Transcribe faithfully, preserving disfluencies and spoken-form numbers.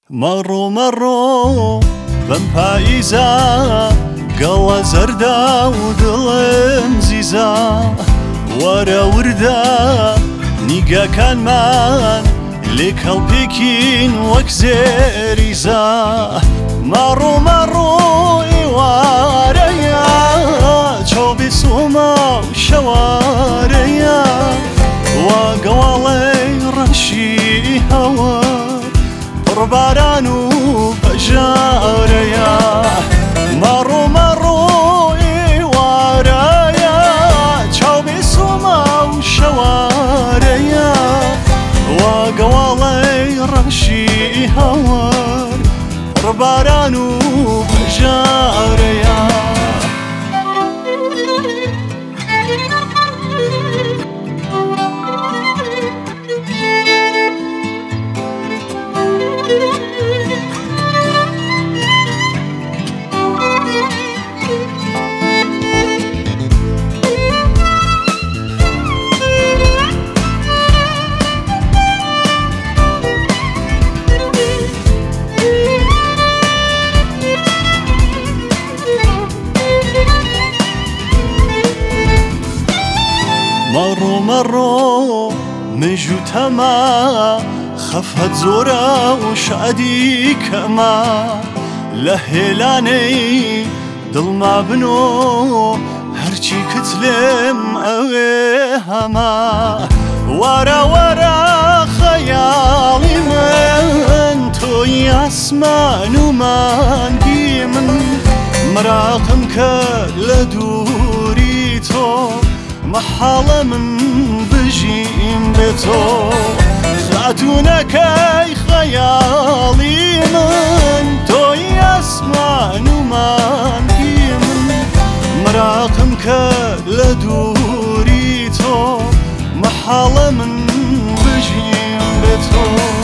مەڕۆ مەڕۆ بەم پاییزە گەڵە زەردە و دڵم زیزە وەرە وردە نیگەکانمان لێک هەڵپێکین وەک زێریزە مەڕۆ مەڕۆ ئێوارەیە چاوبێ سۆمە و شەوارەیە وا گەواڵەی ڕەشی هەوە پڕباران و بەژارەیە مەڕۆ مەڕۆ ئێوارەیە چاوبێ سۆمە و شەوارەیە وا گەواڵەی ڕەشی هەوەر پڕباران و بەژارەیە مەڕۆ مەڕۆ مژ و تەمە خەفەت زۆرە و شادی کەمە لە هێلانەی دڵما بنۆ هەرچی کتلێم ئەوێ هەمە وارە وارە خەیاڵی من تۆی ئاسمان و مانگی من مراقم کرد لە دووری تۆ محاڵە من بژیم بێ تۆ خاتوونەکەی خەیاڵی من تۆی ئاسمان و مانگی من مراقم کرد لە دووری تۆ محاڵە من بژیم بێ تۆ